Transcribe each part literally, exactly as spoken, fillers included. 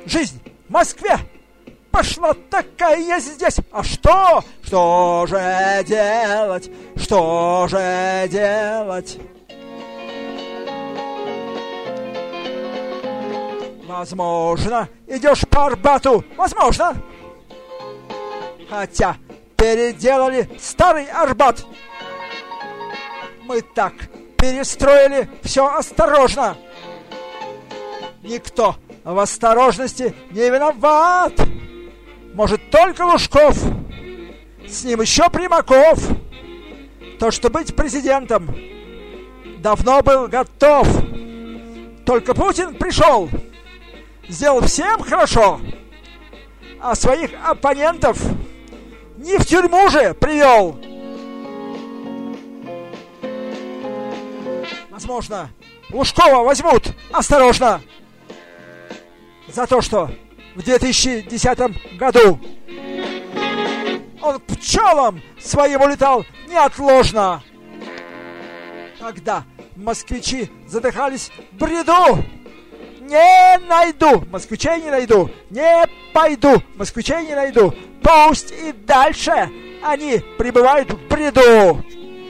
жизнь в Москве пошла такая здесь. А что? Что же делать? Что же делать? Возможно, идешь по Арбату. Возможно. Хотя переделали старый Арбат. Мы так перестроили все осторожно. Никто в осторожности не виноват. Может, только Лужков. С ним еще Примаков. То, что быть президентом, давно был готов. Только Путин пришел, сделал всем хорошо, а своих оппонентов не в тюрьму же привел. Возможно, Лужкова возьмут осторожно за то, что в две тысячи десятом году он к пчелам своим улетал неотложно, когда москвичи задыхались в бреду. Не найду, москвичей не найду, не пойду, москвичей не найду. Пусть и дальше они пребывают в бреду.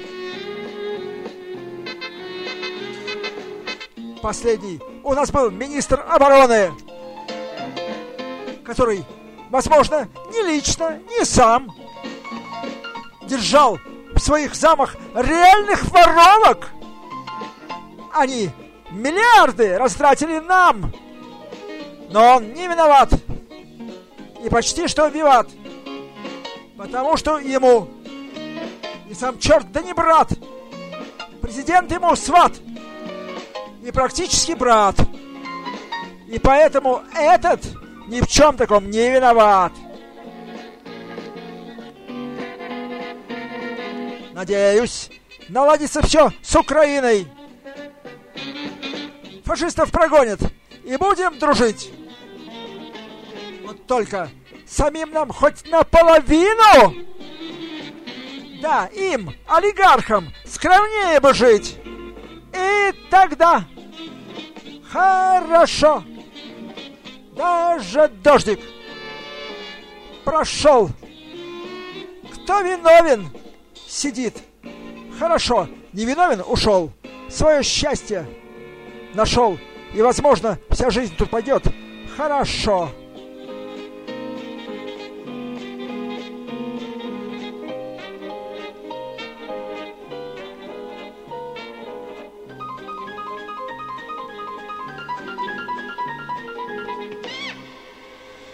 Последний у нас был министр обороны, который, возможно, не лично, не сам держал в своих замах реальных воровок. Они миллиарды растратили нам, но он не виноват и почти что виноват, потому что ему и сам черт да не брат, президент ему сват и практически брат, и поэтому этот ни в чем таком не виноват. Надеюсь, наладится все с Украиной. Фашистов прогонят, и будем дружить. Вот только самим нам хоть наполовину, да, им, олигархам, скромнее бы жить. И тогда хорошо. Даже дождик прошел. Кто виновен, сидит. Хорошо, не виновен, ушел. Свое счастье нашел. И, возможно, вся жизнь тут пойдет хорошо.